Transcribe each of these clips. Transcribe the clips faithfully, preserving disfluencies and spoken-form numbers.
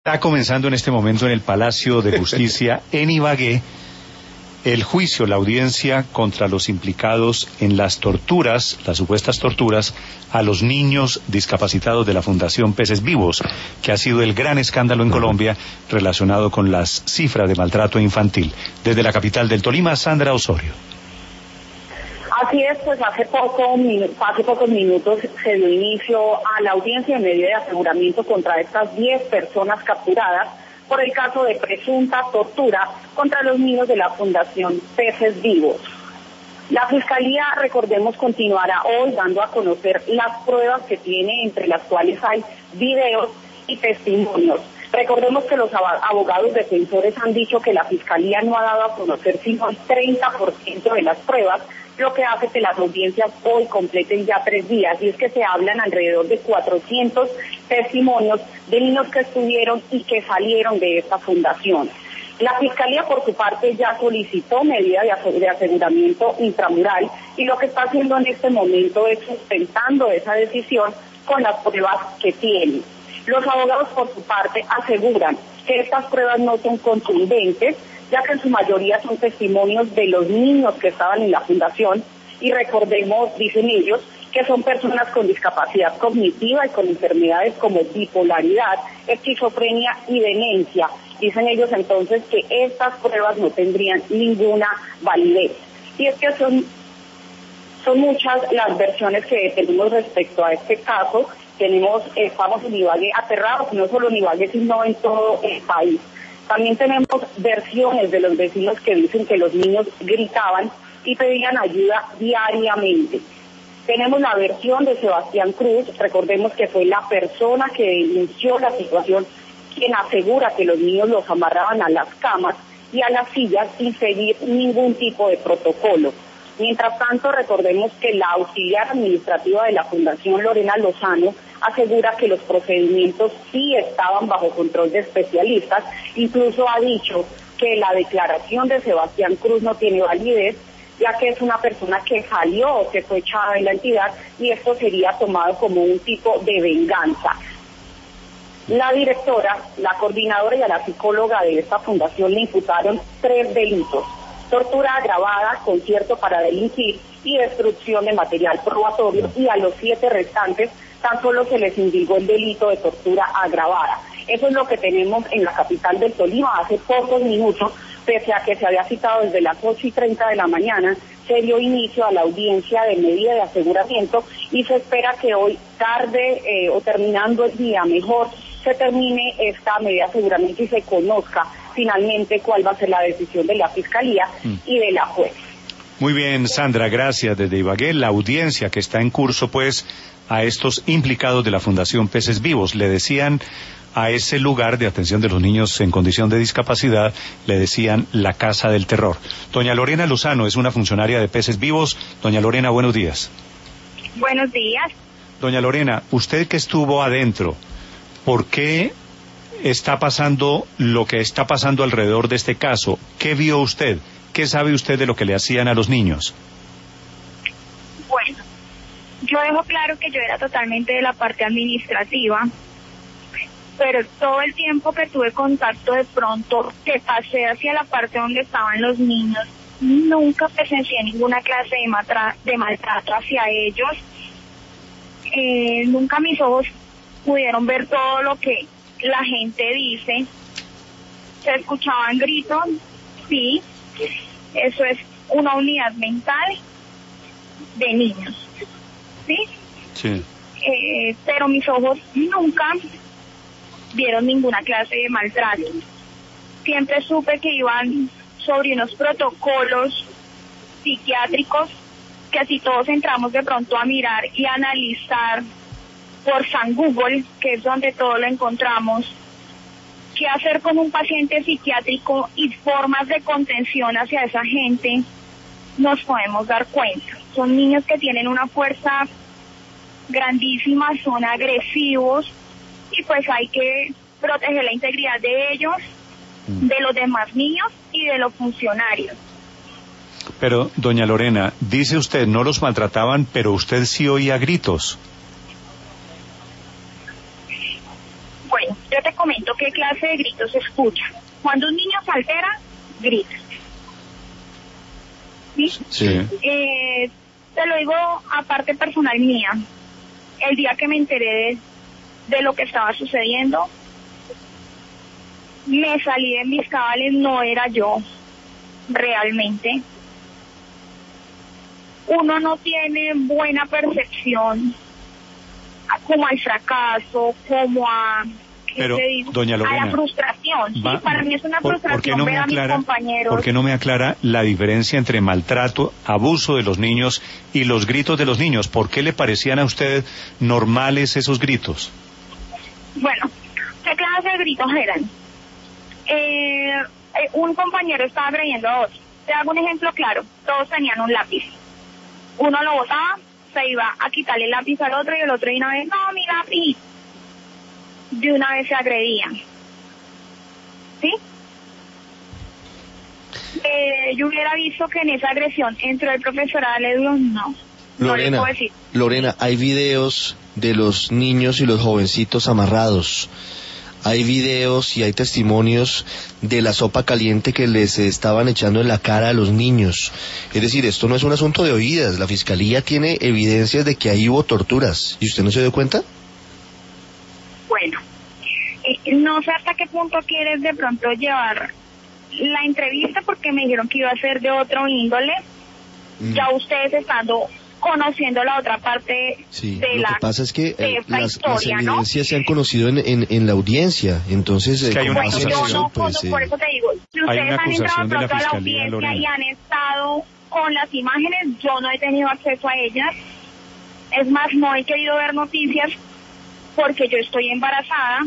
Está comenzando en este momento en el Palacio de Justicia en Ibagué el juicio, la audiencia contra los implicados en las torturas, las supuestas torturas, a los niños discapacitados de la Fundación Peces Vivos, que ha sido el gran escándalo en Colombia relacionado con las cifras de maltrato infantil. Desde la capital del Tolima, Sandra Osorio. Así es, pues hace, poco, hace pocos minutos se dio inicio a la audiencia en medida de aseguramiento contra estas diez personas capturadas por el caso de presunta tortura contra los niños de la Fundación Peces Vivos. La Fiscalía, recordemos, continuará hoy dando a conocer las pruebas que tiene, entre las cuales hay videos y testimonios. Recordemos que los abogados defensores han dicho que la Fiscalía no ha dado a conocer sino el treinta por ciento de las pruebas, lo que hace que las audiencias hoy completen ya tres días, y es que se hablan alrededor de cuatrocientos testimonios de niños que estuvieron y que salieron de esta fundación. La Fiscalía, por su parte, ya solicitó medida de aseguramiento intramural, y lo que está haciendo en este momento es sustentando esa decisión con las pruebas que tiene. Los abogados, por su parte, aseguran que estas pruebas no son contundentes, ya que en su mayoría son testimonios de los niños que estaban en la fundación, y recordemos, dicen ellos, que son personas con discapacidad cognitiva y con enfermedades como bipolaridad, esquizofrenia y demencia. Dicen ellos entonces que estas pruebas no tendrían ninguna validez. Y es que son, son muchas las versiones que tenemos respecto a este caso. Tenemos, estamos en Ibagué aterrados, no solo en Ibagué, sino en todo el país. También tenemos versiones de los vecinos que dicen que los niños gritaban y pedían ayuda diariamente. Tenemos la versión de Sebastián Cruz, recordemos que fue la persona que denunció la situación, quien asegura que los niños los amarraban a las camas y a las sillas sin seguir ningún tipo de protocolo. Mientras tanto, recordemos que la auxiliar administrativa de la Fundación, Lorena Lozano, asegura que los procedimientos sí estaban bajo control de especialistas. Incluso ha dicho que la declaración de Sebastián Cruz no tiene validez, ya que es una persona que salió o que fue echada de la entidad, y esto sería tomado como un tipo de venganza. La directora, la coordinadora y a la psicóloga de esta fundación le imputaron tres delitos: tortura agravada, concierto para delinquir y destrucción de material probatorio, y a los siete restantes tan solo se les indicó el delito de tortura agravada. Eso es lo que tenemos en la capital del Tolima. Hace pocos minutos, pese a que se había citado desde las ocho y treinta de la mañana, se dio inicio a la audiencia de medida de aseguramiento, y se espera que hoy tarde eh, o terminando el día mejor se termine esta medida de aseguramiento y se conozca finalmente cuál va a ser la decisión de la Fiscalía mm. y de la juez. Muy bien, Sandra, gracias. Desde Ibagué, la audiencia que está en curso, pues, a estos implicados de la Fundación Peces Vivos. Le decían a ese lugar de atención de los niños en condición de discapacidad, le decían la Casa del Terror. Doña Lorena Lozano es una funcionaria de Peces Vivos. Doña Lorena, buenos días. Buenos días. Doña Lorena, usted que estuvo adentro, ¿por qué está pasando lo que está pasando alrededor de este caso? ¿Qué vio usted? ¿Qué sabe usted de lo que le hacían a los niños? Bueno, yo dejo claro que yo era totalmente de la parte administrativa, pero todo el tiempo que tuve contacto, de pronto que pasé hacia la parte donde estaban los niños, nunca presencié ninguna clase de, matra- de maltrato hacia ellos. Eh, nunca mis ojos pudieron ver todo lo que la gente dice. Se escuchaban gritos, sí, eso es una unidad mental de niños, ¿sí? Sí. Eh, pero mis ojos nunca vieron ninguna clase de maltrato. Siempre supe que iban sobre unos protocolos psiquiátricos que si todos entramos de pronto a mirar y a analizar por San Google, que es donde todo lo encontramos, qué hacer con un paciente psiquiátrico y formas de contención hacia esa gente, nos podemos dar cuenta. Son niños que tienen una fuerza grandísima, son agresivos, y pues hay que proteger la integridad de ellos, de los demás niños y de los funcionarios. Pero, doña Lorena, dice usted, no los maltrataban, pero usted sí oía gritos. Bueno, yo te comento que clase de gritos se escucha. Cuando un niño se altera, grita. ¿Sí? Sí. Eh, te lo digo aparte personal mía. El día que me enteré de, de lo que estaba sucediendo, me salí de mis cabales, no era yo, realmente. Uno no tiene buena percepción como al fracaso, como a, ¿qué Pero, te digo? doña Lorena, a la frustración. Sí, va, para mí es una por, frustración ¿por qué no me ver a mis aclara, compañeros. ¿Por qué no me aclara la diferencia entre maltrato, abuso de los niños y los gritos de los niños? ¿Por qué le parecían a usted normales esos gritos? Bueno, ¿qué clase de gritos eran? Eh, eh, un compañero estaba agrediendo a otro. Te hago un ejemplo claro. Todos tenían un lápiz. Uno lo botaba, se iba a quitarle el lápiz al otro y el otro de una vez, no, mi lápiz. De una vez se agredían. ¿Sí? Eh, yo hubiera visto que en esa agresión entró el profesor Aledo, no. Lorena, no le puedo decir. Lorena, hay videos de los niños y los jovencitos amarrados. Hay videos y hay testimonios de la sopa caliente que les estaban echando en la cara a los niños. Es decir, esto no es un asunto de oídas. La fiscalía tiene evidencias de que ahí hubo torturas. ¿Y usted no se dio cuenta? Bueno, eh, no sé hasta qué punto quieres de pronto llevar la entrevista, porque me dijeron que iba a ser de otro índole. Mm. Ya ustedes estando conociendo la otra parte sí, de lo la que pasa es que eh, las, historia, las evidencias ¿no? se han conocido en, en, en la audiencia, entonces es que hay una bueno, yo no, pues, por, por eso te digo, si hay ustedes una han entrado acusación de la pronto a la Fiscalía, audiencia Lorena. y han estado con las imágenes, yo no he tenido acceso a ellas. Es más, no he querido ver noticias porque yo estoy embarazada.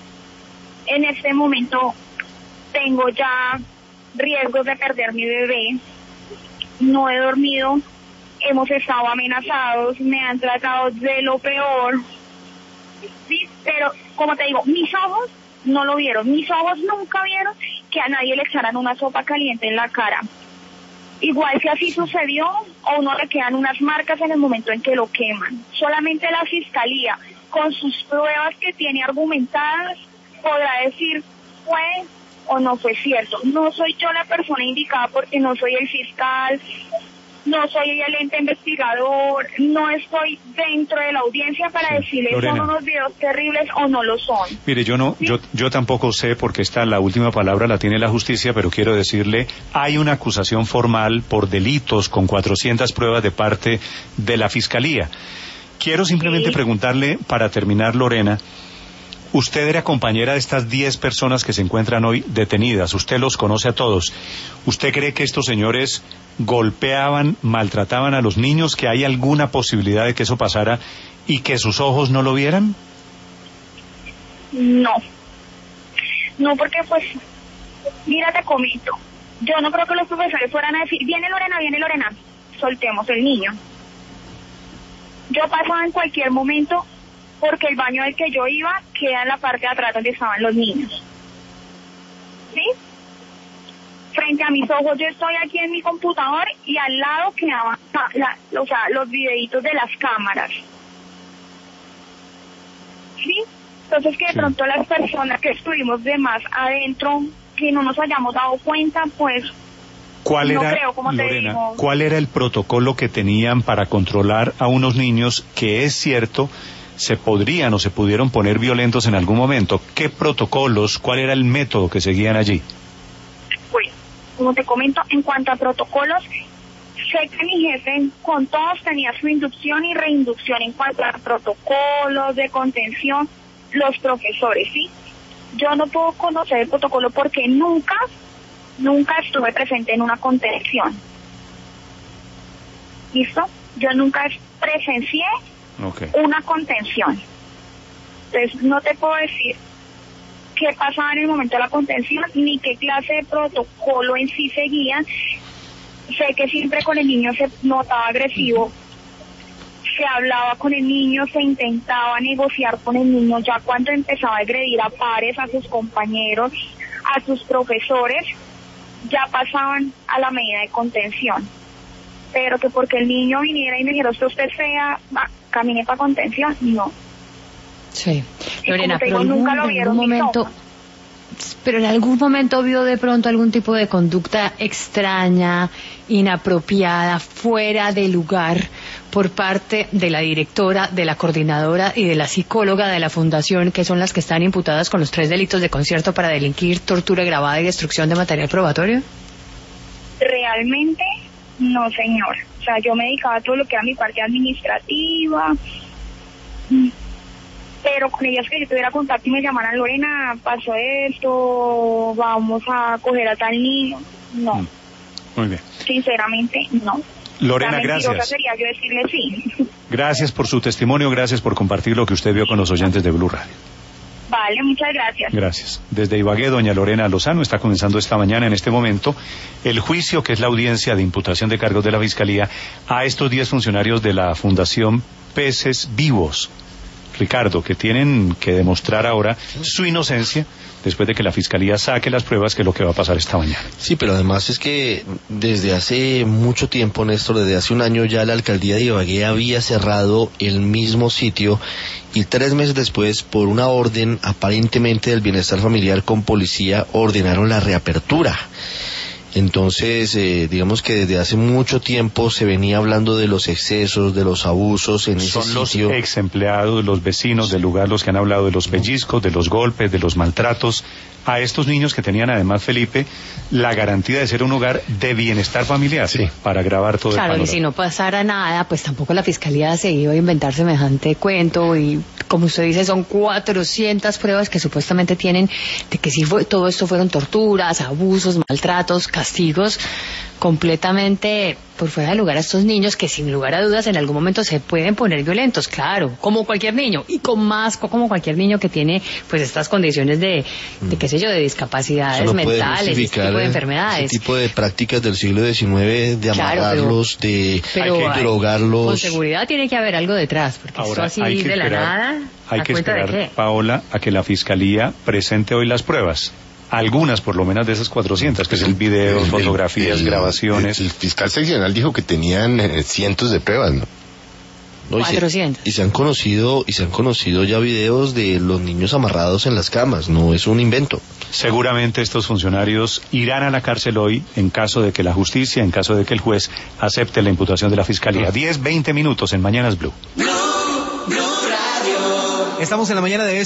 En este momento tengo ya riesgos de perder mi bebé. No he dormido. Hemos estado amenazados, me han tratado de lo peor, sí, pero como te digo, mis ojos no lo vieron, mis ojos nunca vieron que a nadie le echaran una sopa caliente en la cara. Igual si así sucedió, a uno le quedan unas marcas en el momento en que lo queman. Solamente la fiscalía, con sus pruebas que tiene argumentadas, podrá decir fue o no fue cierto. No soy yo la persona indicada porque no soy el fiscal, no soy el ente investigador, no estoy dentro de la audiencia para sí, decirles Lorena, son unos videos terribles o no lo son. Mire, yo no, ¿sí? yo, yo tampoco sé porque esta la última palabra la tiene la justicia, pero quiero decirle, hay una acusación formal por delitos con cuatrocientas pruebas de parte de la Fiscalía. Quiero simplemente sí. preguntarle, para terminar, Lorena, usted era compañera de estas diez personas que se encuentran hoy detenidas, usted los conoce a todos. ¿Usted cree que estos señores golpeaban, maltrataban a los niños, que hay alguna posibilidad de que eso pasara y que sus ojos no lo vieran? No. No, porque pues, mira, te comento. Yo no creo que los profesores fueran a decir, viene Lorena, viene Lorena, soltemos el niño. Yo pasaba en cualquier momento porque el baño del que yo iba queda en la parte de atrás donde estaban los niños. ¿Sí? Frente a mis ojos yo estoy aquí en mi computador y al lado quedaban la, la, o sea, los videitos de las cámaras. ¿Sí? Entonces que de sí. pronto las personas que estuvimos de más adentro, que no nos hayamos dado cuenta, pues ¿Cuál no era, creo, como Lorena, te digo. ¿cuál era el protocolo que tenían para controlar a unos niños que es cierto se podrían o se pudieron poner violentos en algún momento? ¿Qué protocolos, cuál era el método que seguían allí? Bueno, como te comento, en cuanto a protocolos, sé que mi jefe con todos tenía su inducción y reinducción en cuanto a protocolos de contención, los profesores, ¿sí? Yo no puedo conocer el protocolo porque nunca, nunca estuve presente en una contención. ¿Listo? Yo nunca presencié Okay. una contención. Entonces no te puedo decir qué pasaba en el momento de la contención ni qué clase de protocolo en sí seguían. Sé que siempre con el niño se notaba agresivo, se hablaba con el niño, se intentaba negociar con el niño. Ya cuando empezaba a agredir a pares, a sus compañeros, a sus profesores, ya pasaban a la medida de contención. Pero que porque el niño viniera y me dijera, usted es fea, va, camine para contención, no. Sí, Lorena, pero en algún momento, pero en algún momento vio de pronto algún tipo de conducta extraña, inapropiada, fuera de lugar por parte de la directora, de la coordinadora y de la psicóloga de la fundación, que son las que están imputadas con los tres delitos de concierto para delinquir, tortura agravada y destrucción de material probatorio? Realmente no, señor. O sea, yo me dedicaba a todo lo que era mi parte administrativa, pero con ellas que yo tuviera contacto y me llamaran, Lorena, pasó esto, vamos a coger a tal niño. No. Muy bien. Sinceramente, no. Lorena, la gracias. Sería yo decirle sí. Gracias por su testimonio, gracias por compartir lo que usted vio con los oyentes de Blue Radio. Vale, muchas gracias. Gracias. Desde Ibagué, doña Lorena Lozano está comenzando esta mañana, en este momento, el juicio, que es la audiencia de imputación de cargos de la Fiscalía a estos diez funcionarios de la Fundación Peces Vivos. Ricardo, que tienen que demostrar ahora su inocencia después de que la Fiscalía saque las pruebas, que es lo que va a pasar esta mañana. Sí, pero además es que desde hace mucho tiempo, Néstor, desde hace un año ya la alcaldía de Ibagué había cerrado el mismo sitio y tres meses después, por una orden aparentemente del bienestar familiar con policía, ordenaron la reapertura. Entonces, eh, digamos que desde hace mucho tiempo se venía hablando de los excesos, de los abusos en ese Son sitio. los ex empleados, los vecinos del lugar los que han hablado de los pellizcos, de los golpes, de los maltratos a estos niños que tenían además, Felipe, la garantía de ser un hogar de bienestar familiar, sí, para grabar todo claro, el panorama. Y si no pasara nada, pues tampoco la Fiscalía se iba a inventar semejante cuento y, como usted dice, son cuatrocientas pruebas que supuestamente tienen de que sí fue, todo esto fueron torturas, abusos, maltratos, castigos completamente por fuera de lugar a estos niños que sin lugar a dudas en algún momento se pueden poner violentos, claro, como cualquier niño, y con más como cualquier niño que tiene pues estas condiciones de, de qué sé yo, de discapacidades no mentales, este tipo de enfermedades. Ese tipo de prácticas del siglo diecinueve de claro, amarrarlos, pero, de pero hay, drogarlos. Con seguridad tiene que haber algo detrás, porque ahora, esto así hay que de esperar, la nada, hay que esperar, Paola, a que la Fiscalía presente hoy las pruebas. Algunas, por lo menos, de esas cuatrocientas, que es el video, el, fotografías, el, grabaciones. El, el fiscal seccional dijo que tenían eh, cientos de pruebas, ¿no? No, y, se, y se han conocido y se han conocido ya videos de los niños amarrados en las camas, no es un invento. Seguramente estos funcionarios irán a la cárcel hoy en caso de que la justicia, en caso de que el juez acepte la imputación de la Fiscalía. diez, veinte minutos en Mañanas Blue. Blue, Blue Radio. Estamos en la mañana de